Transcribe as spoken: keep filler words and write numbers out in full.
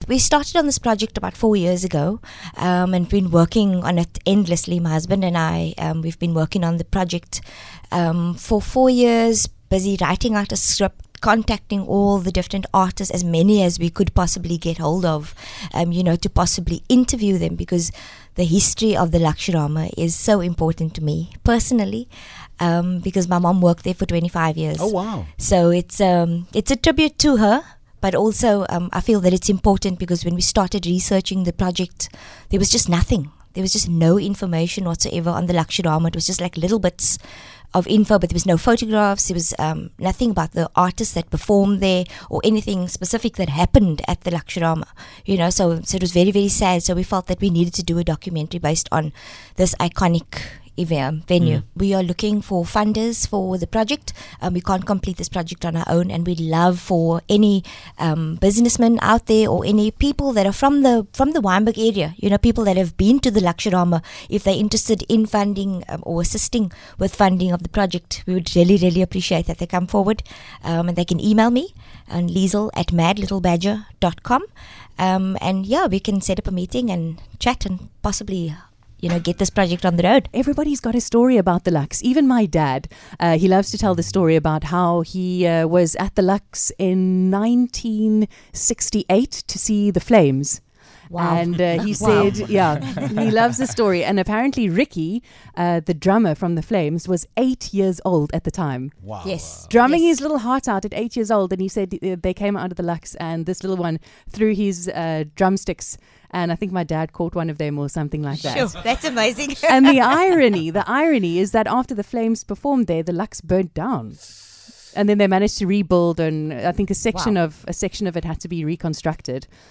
we started on this project about four years ago, um, and been working on it endlessly. My husband and I, um, we've been working on the project um, for four years, busy writing out a script, contacting all the different artists, as many as we could possibly get hold of, um, you know, to possibly interview them, because the history of the Lakshirama is so important to me personally, um, because my mom worked there for twenty-five years. Oh, wow. So it's um, it's a tribute to her, but also um, I feel that it's important because when we started researching the project, there was just nothing. There was just no information whatsoever on the Lakshirama. It was just like little bits of info, but there was no photographs. There was um, nothing about the artists that performed there or anything specific that happened at the Lakshirama. You know, so so it was very, very sad. So we felt that we needed to do a documentary based on this iconic event, venue. Mm. We are looking for funders for the project. Um, we can't complete this project on our own, and we'd love for any um, businessmen out there or any people that are from the from the Wynberg area, you know, people that have been to the Lakshirama, if they're interested in funding um, or assisting with funding of the project, we would really, really appreciate that they come forward, um, and they can email me on Liesel at mad little badger dot com, um, and yeah, we can set up a meeting and chat and possibly, you know, get this project on the road. Everybody's got a story about the Lux. Even my dad, uh, he loves to tell the story about how he uh, was at the Lux in nineteen sixty-eight to see the Flames. Wow. And uh, he Wow. said, yeah, he loves the story. And apparently Ricky, uh, the drummer from the Flames, was eight years old at the time. Wow. Yes. Drumming Yes. his little heart out at eight years old. And he said uh, they came out of the Lux and this little one threw his uh, drumsticks. And I think my dad caught one of them or something like that. Sure, that's amazing. And the irony, the irony is that after the Flames performed there, the Lux burnt down. And then they managed to rebuild, and I think a section Wow. of a section of it had to be reconstructed.